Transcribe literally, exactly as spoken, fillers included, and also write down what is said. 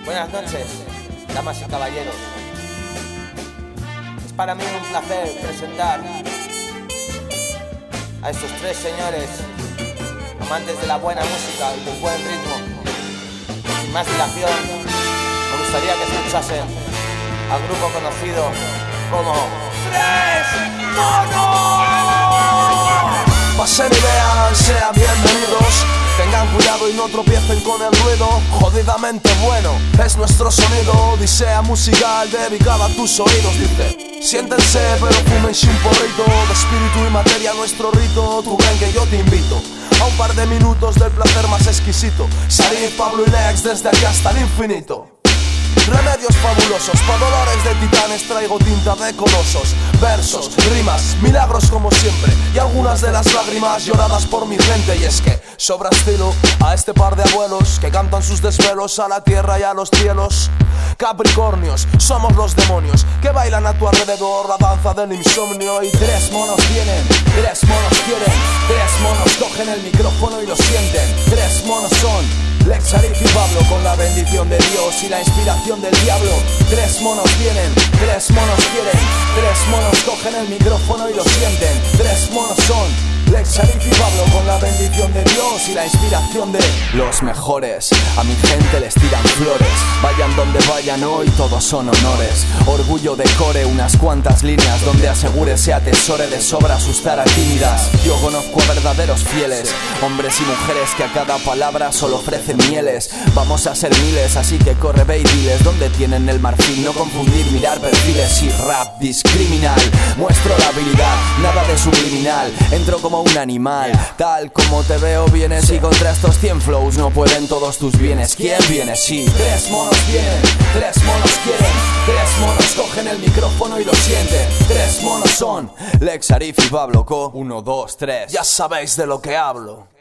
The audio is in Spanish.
Buenas noches, damas y caballeros. Es para mí un placer presentar a estos tres señores, amantes de la buena música y del buen ritmo. Sin más dilación, me gustaría que escuchasen al grupo conocido como Tres Monos. Pasen y vean, sean bienvenidos. Tengan cuidado y no tropiecen con el ruido. Jodidamente bueno es nuestro sonido. Odisea musical dedicada a tus oídos. Dice, siéntense pero fúmense un porrito. De espíritu y materia nuestro rito. Tú ven que yo te invito a un par de minutos del placer más exquisito. Salir Pablo y Lex desde aquí hasta el infinito. Remedios fabulosos, pa' dolores de titanes traigo tinta de colosos. Versos, rimas, milagros como siempre. Y algunas de las lágrimas lloradas por mi gente. Y es que sobra estilo a este par de abuelos que cantan sus desvelos a la tierra y a los cielos. Capricornios, somos los demonios que bailan a tu alrededor la danza del insomnio. Y tres monos vienen, tres monos quieren, tres monos cogen el micrófono y lo sienten. Tres monos son Lex, Arif y Pablo, con la bendición de Dios y la inspiración del diablo. Tres monos vienen, tres monos quieren, tres monos cogen el micrófono y lo sienten. Tres monos son Lex, Arif y Pablo, con la bendición de Dios y la inspiración de los mejores. A mi gente les tiran flores, vayan donde vayan hoy todos son honores. Orgullo de core, unas cuantas líneas donde asegure se atesore de sobra sus taras tímidas. Yo conozco a verdaderos fieles, hombres y mujeres que a cada palabra solo ofrecen mieles. Vamos a ser miles, así que corre ve y diles dónde tienen el marfil. No confundir, mirar perfiles y rap discriminal. Muestro la habilidad, nada de subliminal. Entro como un animal, tal como te veo vienes. Y contra estos cien flows no pueden todos tus bienes. ¿Quién viene? Sí, tres monos vienen, tres monos quieren, tres monos cogen el micrófono y lo sienten. Tres monos son Lex, Arif y Pablo Co. Uno, dos, tres. Ya sabéis de lo que hablo.